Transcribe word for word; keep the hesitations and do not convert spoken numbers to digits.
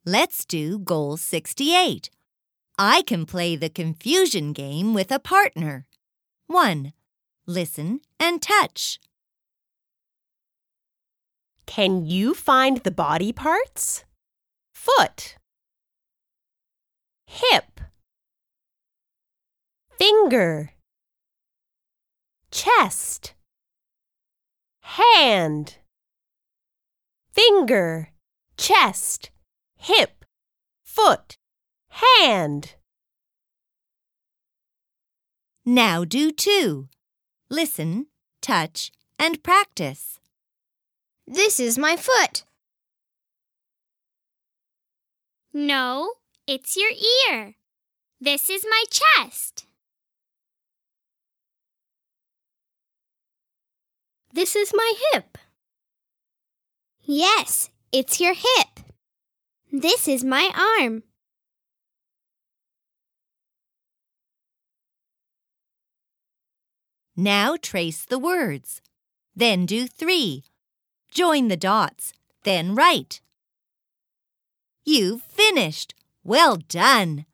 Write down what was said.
Let's do Goal sixty-eight. I can play the confusion game with a partner. one. Listen and touch. Can you find the body parts? Foot, hip, finger, chest, hand, finger, chest, hip, foot, hand. Now do two. Listen, touch, and practice. This is my foot. No, it's your ear. This is my chest. This is my hip. Yes, it's your hip. This is my arm. Now trace the words. Then do three. Join the dots, then write. You've finished. Well done!